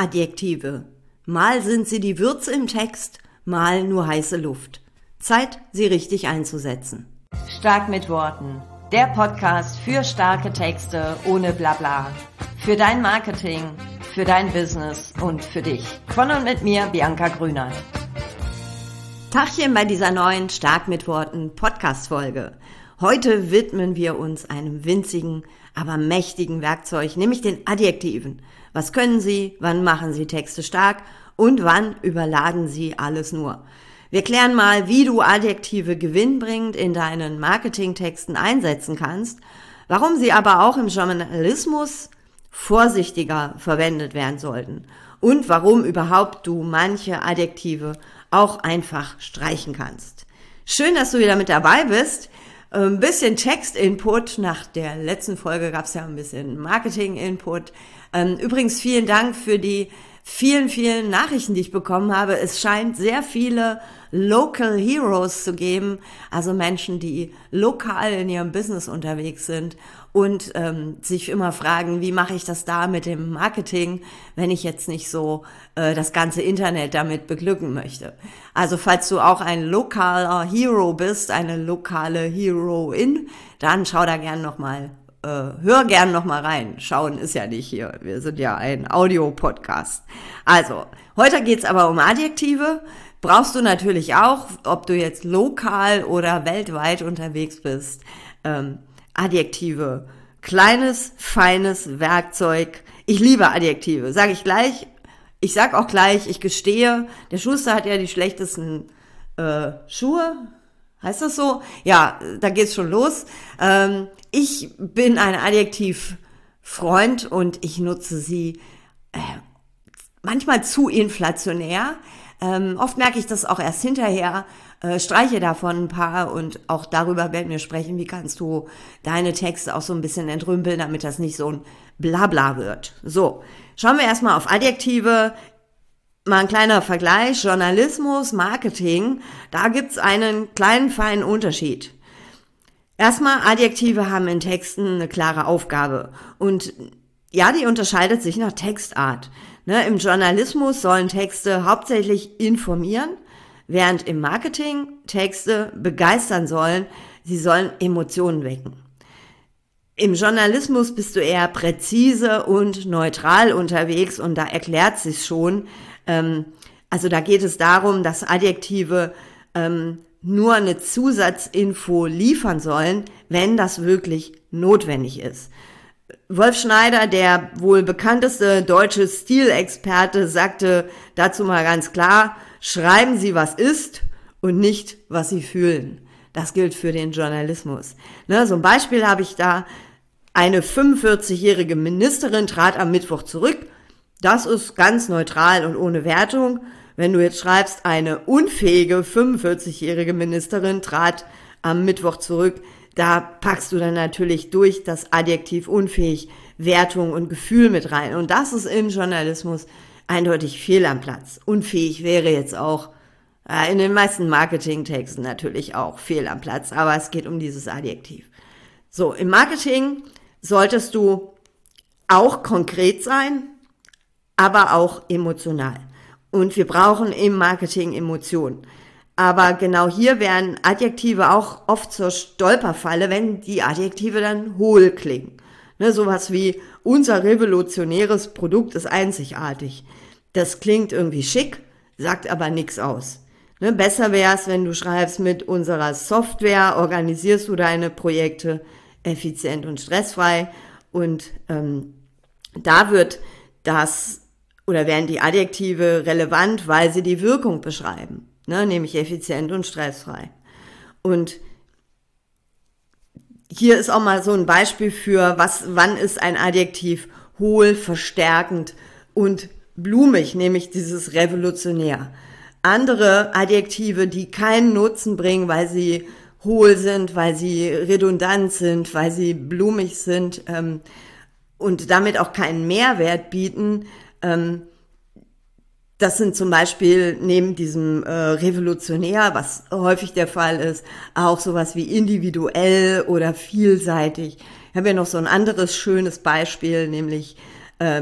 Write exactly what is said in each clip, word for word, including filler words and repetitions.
Adjektive. Mal sind sie die Würze im Text, mal nur heiße Luft. Zeit, sie richtig einzusetzen. Stark mit Worten. Der Podcast für starke Texte ohne Blabla. Für dein Marketing, für dein Business und für dich. Von und mit mir, Bianca Grüner. Tachchen bei dieser neuen Stark mit Worten Podcast-Folge. Heute widmen wir uns einem winzigen, aber mächtigen Werkzeug, nämlich den Adjektiven. Was können sie, wann machen sie Texte stark und wann überladen sie alles nur? Wir klären mal, wie du Adjektive gewinnbringend in deinen Marketingtexten einsetzen kannst, warum sie aber auch im Journalismus vorsichtiger verwendet werden sollten und warum überhaupt du manche Adjektive auch einfach streichen kannst. Schön, dass du wieder mit dabei bist. Ein bisschen Text-Input. Nach der letzten Folge gab es ja ein bisschen Marketing-Input. Übrigens vielen Dank für die vielen, vielen Nachrichten, die ich bekommen habe. Es scheint sehr viele Local Heroes zu geben, also Menschen, die lokal in ihrem Business unterwegs sind und ähm, sich immer fragen, wie mache ich das da mit dem Marketing, wenn ich jetzt nicht so äh, das ganze Internet damit beglücken möchte. Also falls du auch ein lokaler Hero bist, eine lokale Heroin, dann schau da gern nochmal, äh, hör gern nochmal rein. Schauen ist ja nicht hier, wir sind ja ein Audio-Podcast. Also, heute geht's aber um Adjektive. Brauchst du natürlich auch, ob du jetzt lokal oder weltweit unterwegs bist, ähm, Adjektive. Kleines, feines Werkzeug. Ich liebe Adjektive, sage ich gleich. Ich sag auch gleich, ich gestehe, der Schuster hat ja die schlechtesten äh, Schuhe. Heißt das so? Ja, da geht's schon los. Ähm, ich bin ein Adjektivfreund und ich nutze sie äh, manchmal zu inflationär. Ähm, oft merke ich das auch erst hinterher, äh, streiche davon ein paar und auch darüber werden wir sprechen, wie kannst du deine Texte auch so ein bisschen entrümpeln, damit das nicht so ein Blabla wird. So, schauen wir erstmal auf Adjektive. Mal ein kleiner Vergleich, Journalismus, Marketing, da gibt's einen kleinen, feinen Unterschied. Erstmal, Adjektive haben in Texten eine klare Aufgabe und ja, die unterscheidet sich nach Textart. Ne, im Journalismus sollen Texte hauptsächlich informieren, während im Marketing Texte begeistern sollen, sie sollen Emotionen wecken. Im Journalismus bist du eher präzise und neutral unterwegs und da erklärt sich schon, ähm, also da geht es darum, dass Adjektive ähm, nur eine Zusatzinfo liefern sollen, wenn das wirklich notwendig ist. Wolf Schneider, der wohl bekannteste deutsche Stilexperte, sagte dazu mal ganz klar, schreiben Sie, was ist und nicht, was Sie fühlen. Das gilt für den Journalismus. Ne, so ein Beispiel habe ich da. Eine fünfundvierzigjährige Ministerin trat am Mittwoch zurück. Das ist ganz neutral und ohne Wertung. Wenn du jetzt schreibst, eine unfähige fünfundvierzigjährige Ministerin trat am Mittwoch zurück, da packst du dann natürlich durch das Adjektiv unfähig Wertung und Gefühl mit rein. Und das ist im Journalismus eindeutig fehl am Platz. Unfähig wäre jetzt auch äh, in den meisten Marketingtexten natürlich auch fehl am Platz, aber es geht um dieses Adjektiv. So, im Marketing solltest du auch konkret sein, aber auch emotional. Und wir brauchen im Marketing Emotionen. Aber genau hier werden Adjektive auch oft zur Stolperfalle, wenn die Adjektive dann hohl klingen. Ne, sowas wie, unser revolutionäres Produkt ist einzigartig. Das klingt irgendwie schick, sagt aber nichts aus. Ne, besser wäre es, wenn du schreibst, mit unserer Software organisierst du deine Projekte effizient und stressfrei. Und ähm, da wird das oder werden die Adjektive relevant, weil sie die Wirkung beschreiben. Ne, nämlich effizient und stressfrei. Und hier ist auch mal so ein Beispiel für, was, wann ist ein Adjektiv hohl, verstärkend und blumig, nämlich dieses revolutionär. Andere Adjektive, die keinen Nutzen bringen, weil sie hohl sind, weil sie redundant sind, weil sie blumig sind ähm, und damit auch keinen Mehrwert bieten, ähm, das sind zum Beispiel neben diesem äh, revolutionär, was häufig der Fall ist, auch sowas wie individuell oder vielseitig. Ich habe ja noch so ein anderes schönes Beispiel, nämlich ähm,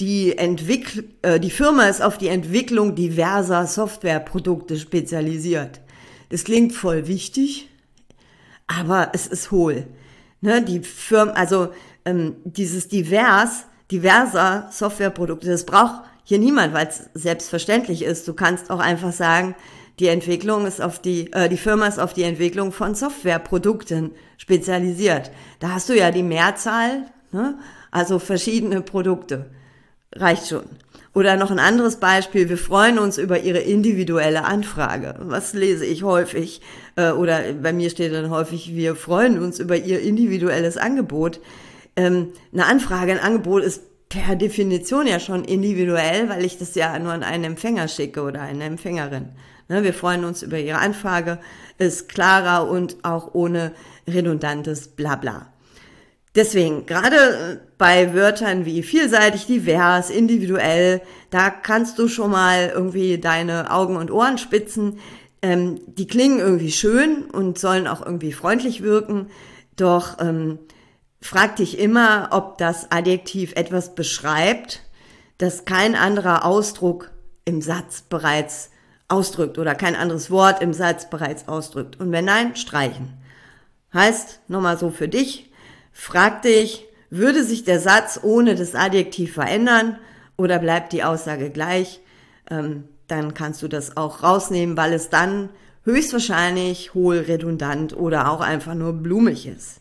die Entwickl- äh, die Firma ist auf die Entwicklung diverser Softwareprodukte spezialisiert. Das klingt voll wichtig, aber es ist hohl. Ne, die Firma, also ähm, dieses divers, diverser Softwareprodukte, das braucht hier niemand, weil es selbstverständlich ist. Du kannst auch einfach sagen, die Entwicklung ist auf die, äh, die Firma ist auf die Entwicklung von Softwareprodukten spezialisiert. Da hast du ja die Mehrzahl, ne? Also verschiedene Produkte. Reicht schon. Oder noch ein anderes Beispiel, wir freuen uns über Ihre individuelle Anfrage. Was lese ich häufig? Äh, oder bei mir steht dann häufig, wir freuen uns über Ihr individuelles Angebot. Ähm, eine Anfrage, ein Angebot ist per Definition ja schon individuell, weil ich das ja nur an einen Empfänger schicke oder eine Empfängerin. Ne, wir freuen uns über Ihre Anfrage, ist klarer und auch ohne redundantes Blabla. Deswegen, gerade bei Wörtern wie vielseitig, divers, individuell, da kannst du schon mal irgendwie deine Augen und Ohren spitzen. Ähm, die klingen irgendwie schön und sollen auch irgendwie freundlich wirken, doch ähm, frag dich immer, ob das Adjektiv etwas beschreibt, das kein anderer Ausdruck im Satz bereits ausdrückt oder kein anderes Wort im Satz bereits ausdrückt. Und wenn nein, streichen. Heißt, nochmal so für dich, frag dich, würde sich der Satz ohne das Adjektiv verändern oder bleibt die Aussage gleich? Ähm, dann kannst du das auch rausnehmen, weil es dann höchstwahrscheinlich hohl, redundant oder auch einfach nur blumig ist.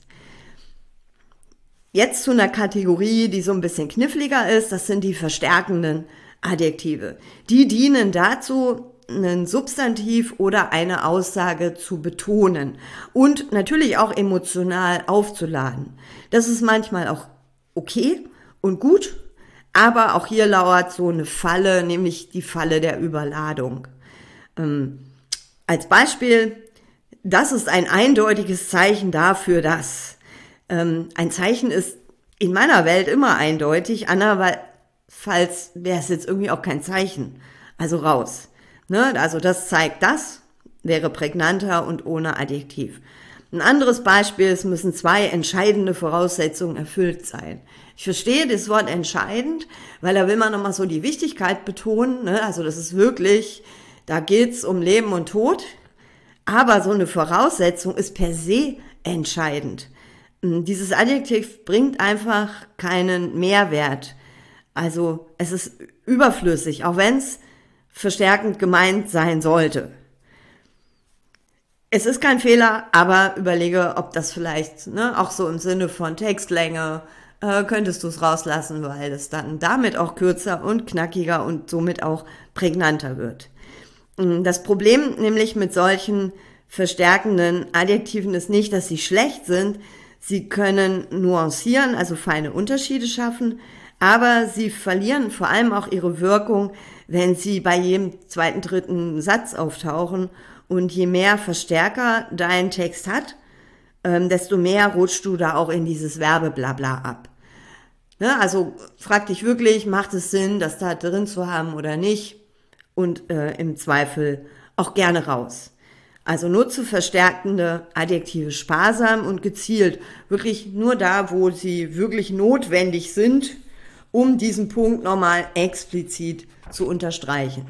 Jetzt zu einer Kategorie, die so ein bisschen kniffliger ist, das sind die verstärkenden Adjektive. Die dienen dazu, ein Substantiv oder eine Aussage zu betonen und natürlich auch emotional aufzuladen. Das ist manchmal auch okay und gut, aber auch hier lauert so eine Falle, nämlich die Falle der Überladung. Ähm, als Beispiel, das ist ein eindeutiges Zeichen dafür, dass ähm, ein Zeichen ist in meiner Welt immer eindeutig, andernfalls wäre es jetzt irgendwie auch kein Zeichen, also raus. Ne, also das zeigt das, wäre prägnanter und ohne Adjektiv. Ein anderes Beispiel, es müssen zwei entscheidende Voraussetzungen erfüllt sein. Ich verstehe das Wort entscheidend, weil da will man nochmal so die Wichtigkeit betonen. Ne? Also das ist wirklich, da geht's um Leben und Tod. Aber so eine Voraussetzung ist per se entscheidend. Dieses Adjektiv bringt einfach keinen Mehrwert. Also es ist überflüssig, auch wenn es verstärkend gemeint sein sollte. Es ist kein Fehler, aber überlege, ob das vielleicht, ne, auch so im Sinne von Textlänge, äh, könntest du es rauslassen, weil es dann damit auch kürzer und knackiger und somit auch prägnanter wird. Das Problem nämlich mit solchen verstärkenden Adjektiven ist nicht, dass sie schlecht sind. Sie können nuancieren, also feine Unterschiede schaffen, aber sie verlieren vor allem auch ihre Wirkung, wenn sie bei jedem zweiten, dritten Satz auftauchen. Und je mehr Verstärker dein Text hat, ähm, desto mehr rutscht du da auch in dieses Werbeblabla ab. Ne? Also frag dich wirklich, macht es Sinn, das da drin zu haben oder nicht? Und äh, im Zweifel auch gerne raus. Also nutze verstärkende Adjektive sparsam und gezielt. Wirklich nur da, wo sie wirklich notwendig sind, um diesen Punkt nochmal explizit zu unterstreichen.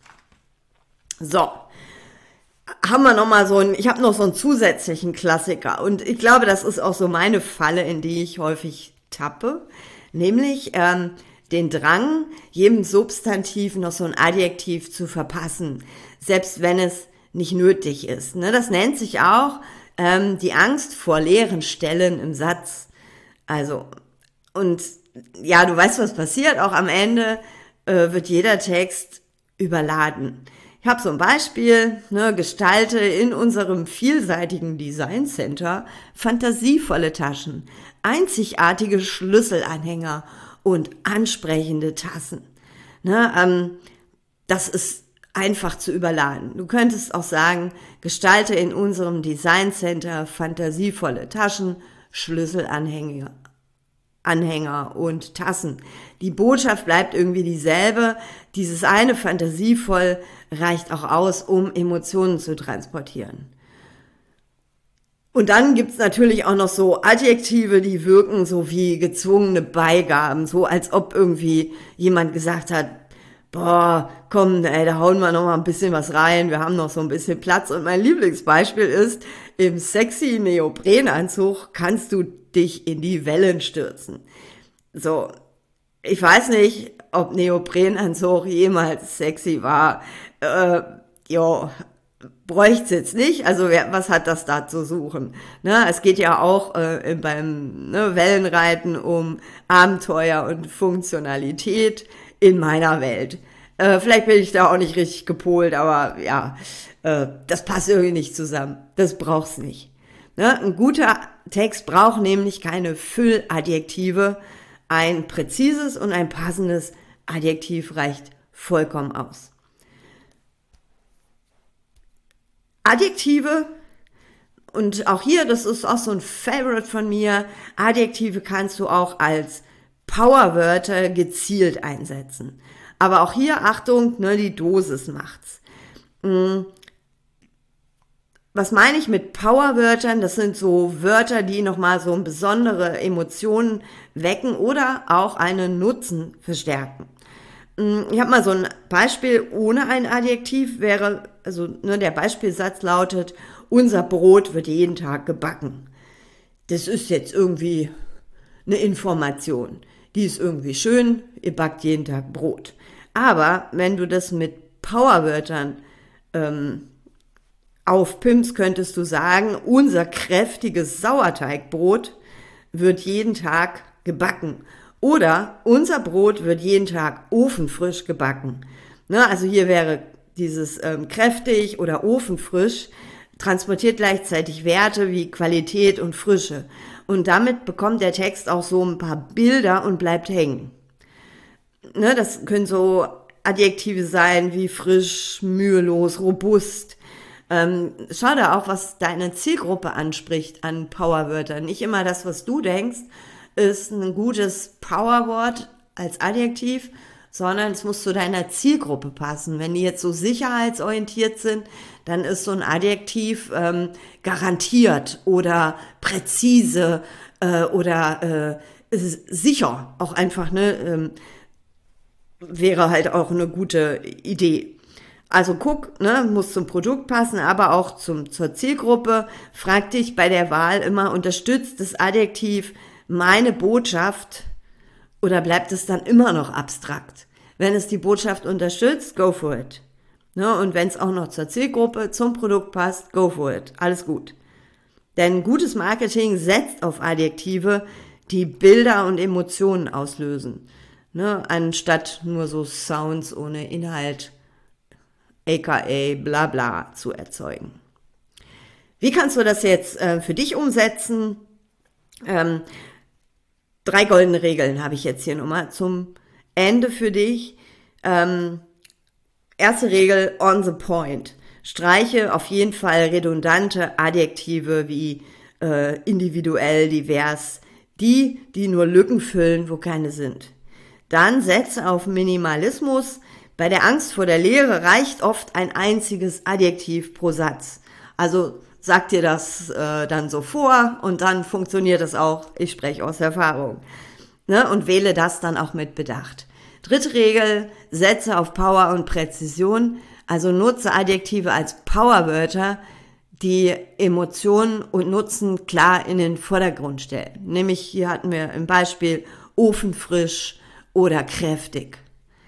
So, haben wir nochmal so einen, ich habe noch so einen zusätzlichen Klassiker und ich glaube, das ist auch so meine Falle, in die ich häufig tappe, nämlich ähm, den Drang, jedem Substantiv noch so ein Adjektiv zu verpassen, selbst wenn es nicht nötig ist. Ne? Das nennt sich auch ähm, die Angst vor leeren Stellen im Satz. Also, und ja, du weißt, was passiert. Auch am Ende äh, wird jeder Text überladen. Ich habe so ein Beispiel, ne, gestalte in unserem vielseitigen Design Center fantasievolle Taschen, einzigartige Schlüsselanhänger und ansprechende Tassen. Ne, ähm, das ist einfach zu überladen. Du könntest auch sagen, gestalte in unserem Design Center fantasievolle Taschen, Schlüsselanhänger, Anhänger und Tassen. Die Botschaft bleibt irgendwie dieselbe. Dieses eine fantasievoll reicht auch aus, um Emotionen zu transportieren. Und dann gibt's natürlich auch noch so Adjektive, die wirken so wie gezwungene Beigaben, so als ob irgendwie jemand gesagt hat, boah, komm, ey, da hauen wir noch mal ein bisschen was rein, wir haben noch so ein bisschen Platz. Und mein Lieblingsbeispiel ist, im sexy Neoprenanzug kannst du dich in die Wellen stürzen. So, ich weiß nicht, ob Neoprenanzug jemals sexy war. Äh, jo, bräucht's jetzt nicht, also wer, was hat das da zu suchen? Ne, es geht ja auch äh, beim ne, Wellenreiten um Abenteuer und Funktionalität in meiner Welt. Äh, vielleicht bin ich da auch nicht richtig gepolt, aber ja, äh, das passt irgendwie nicht zusammen. Das braucht's nicht. Ne, ein guter Text braucht nämlich keine Fülladjektive. Ein präzises und ein passendes Adjektiv reicht vollkommen aus. Adjektive, und auch hier, das ist auch so ein Favorite von mir, Adjektive kannst du auch als Powerwörter gezielt einsetzen. Aber auch hier, Achtung, ne, die Dosis macht's. Was meine ich mit Powerwörtern? Das sind so Wörter, die nochmal so besondere Emotionen wecken oder auch einen Nutzen verstärken. Ich habe mal so ein Beispiel ohne ein Adjektiv, wäre, also ne, der Beispielsatz lautet, unser Brot wird jeden Tag gebacken. Das ist jetzt irgendwie eine Information. Die ist irgendwie schön, ihr backt jeden Tag Brot. Aber wenn du das mit Powerwörtern ähm, aufpimpst, könntest du sagen, unser kräftiges Sauerteigbrot wird jeden Tag gebacken. Oder unser Brot wird jeden Tag ofenfrisch gebacken. Ne, also hier wäre dieses ähm, kräftig oder ofenfrisch, transportiert gleichzeitig Werte wie Qualität und Frische. Und damit bekommt der Text auch so ein paar Bilder und bleibt hängen. Ne, das können so Adjektive sein wie frisch, mühelos, robust. Ähm, schau da auch, was deine Zielgruppe anspricht an Powerwörtern. Nicht immer das, was du denkst, ist ein gutes Powerwort als Adjektiv, sondern es muss zu deiner Zielgruppe passen. Wenn die jetzt so sicherheitsorientiert sind, dann ist so ein Adjektiv ähm, garantiert oder präzise äh, oder äh, sicher. Auch einfach, ne, ähm, wäre halt auch eine gute Idee. Also guck, ne, muss zum Produkt passen, aber auch zum, zur Zielgruppe. Frag dich bei der Wahl immer, unterstützt das Adjektiv meine Botschaft oder bleibt es dann immer noch abstrakt? Wenn es die Botschaft unterstützt, go for it. Ne, und wenn es auch noch zur Zielgruppe, zum Produkt passt, go for it. Alles gut. Denn gutes Marketing setzt auf Adjektive, die Bilder und Emotionen auslösen. Ne, anstatt nur so Sounds ohne Inhalt, aka bla bla, zu erzeugen. Wie kannst du das jetzt äh, für dich umsetzen? Ähm, drei goldene Regeln habe ich jetzt hier nochmal zum Ende für dich. Ähm, erste Regel, on the point. Streiche auf jeden Fall redundante Adjektive wie äh, individuell, divers, die, die nur Lücken füllen, wo keine sind. Dann setze auf Minimalismus. Bei der Angst vor der Leere reicht oft ein einziges Adjektiv pro Satz. Also sag dir das äh, dann so vor und dann funktioniert es auch. Ich spreche aus Erfahrung. Ne? Und wähle das dann auch mit Bedacht. Dritte Regel, setze auf Power und Präzision. Also nutze Adjektive als Powerwörter, die Emotionen und Nutzen klar in den Vordergrund stellen. Nämlich hier hatten wir im Beispiel ofenfrisch oder kräftig.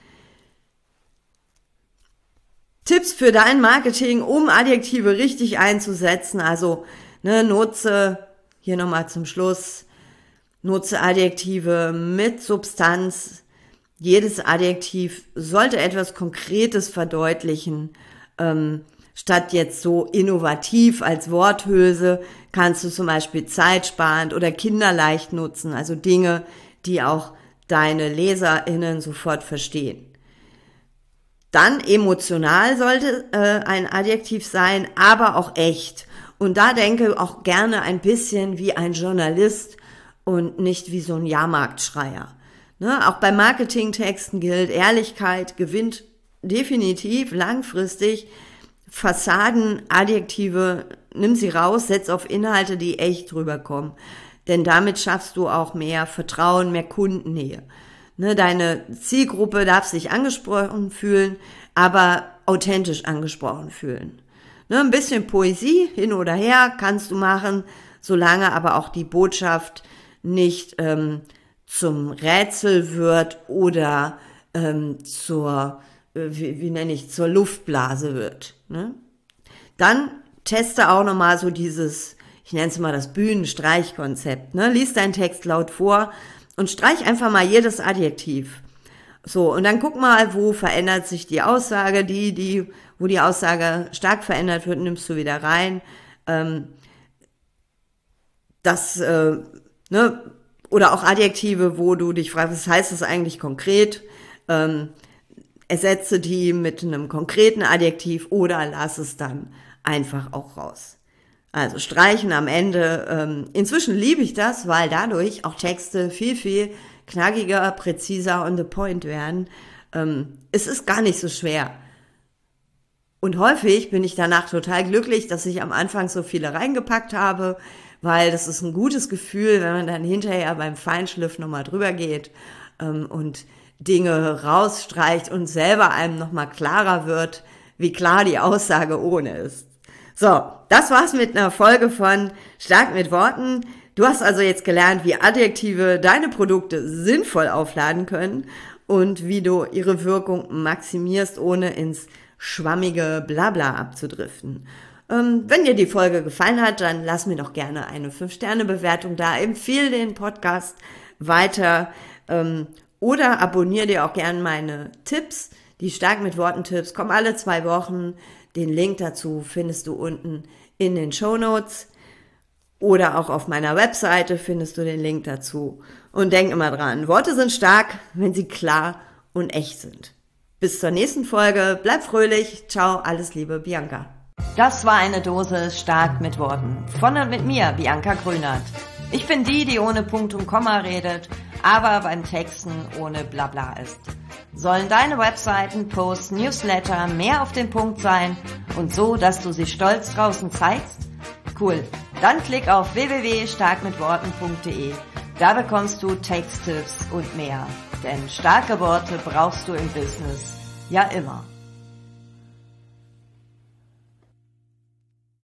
Tipps für dein Marketing, um Adjektive richtig einzusetzen. Also ne, nutze, hier nochmal zum Schluss, nutze Adjektive mit Substanz. Jedes Adjektiv sollte etwas Konkretes verdeutlichen. Ähm, statt jetzt so innovativ als Worthülse kannst du zum Beispiel zeitsparend oder kinderleicht nutzen. Also Dinge, die auch deine LeserInnen sofort verstehen. Dann emotional sollte äh, ein Adjektiv sein, aber auch echt. Und da denke auch gerne ein bisschen wie ein Journalist und nicht wie so ein Jahrmarktschreier. Ne? Auch bei Marketingtexten gilt, Ehrlichkeit gewinnt definitiv langfristig. Fassadenadjektive nimm sie raus, setz auf Inhalte, die echt rüberkommen. Denn damit schaffst du auch mehr Vertrauen, mehr Kundennähe. Ne, deine Zielgruppe darf sich angesprochen fühlen, aber authentisch angesprochen fühlen. Ne, ein bisschen Poesie hin oder her kannst du machen, solange aber auch die Botschaft nicht ähm, zum Rätsel wird oder ähm, zur, äh, wie, wie nenne ich, zur Luftblase wird. Ne? Dann teste auch nochmal so dieses, ich nenne es mal das Bühnenstreichkonzept. Ne? Lies deinen Text laut vor und streich einfach mal jedes Adjektiv. So, und dann guck mal, wo verändert sich die Aussage, die, die, wo die Aussage stark verändert wird, nimmst du wieder rein. Ähm, das, äh, ne, oder auch Adjektive, wo du dich fragst, was heißt das eigentlich konkret? Ähm, ersetze die mit einem konkreten Adjektiv oder lass es dann einfach auch raus. Also streichen am Ende. Ähm, inzwischen liebe ich das, weil dadurch auch Texte viel, viel knackiger, präziser on the point werden. Ähm, es ist gar nicht so schwer. Und häufig bin ich danach total glücklich, dass ich am Anfang so viele reingepackt habe, weil das ist ein gutes Gefühl, wenn man dann hinterher beim Feinschliff nochmal drüber geht ähm, und Dinge rausstreicht und selber einem nochmal klarer wird, wie klar die Aussage ohne ist. So, das war's mit einer Folge von Stark mit Worten. Du hast also jetzt gelernt, wie Adjektive deine Produkte sinnvoll aufladen können und wie du ihre Wirkung maximierst, ohne ins schwammige Blabla abzudriften. Ähm, wenn dir die Folge gefallen hat, dann lass mir doch gerne eine fünf Sterne Bewertung da, empfehle den Podcast weiter ähm, oder abonniere dir auch gerne meine Tipps. Die Stark mit Worten Tipps kommen alle zwei Wochen. Den Link dazu findest du unten in den Shownotes oder auch auf meiner Webseite findest du den Link dazu. Und denk immer dran, Worte sind stark, wenn sie klar und echt sind. Bis zur nächsten Folge, bleib fröhlich, ciao, alles Liebe, Bianca. Das war eine Dose Stark mit Worten. Von und mit mir, Bianca Grünert. Ich bin die, die ohne Punkt und Komma redet, aber beim Texten ohne Blabla ist. Sollen deine Webseiten, Posts, Newsletter mehr auf den Punkt sein und so, dass du sie stolz draußen zeigst? Cool. Dann klick auf w w w punkt stark mit worten punkt d e. Da bekommst du Texttipps und mehr. Denn starke Worte brauchst du im Business ja immer.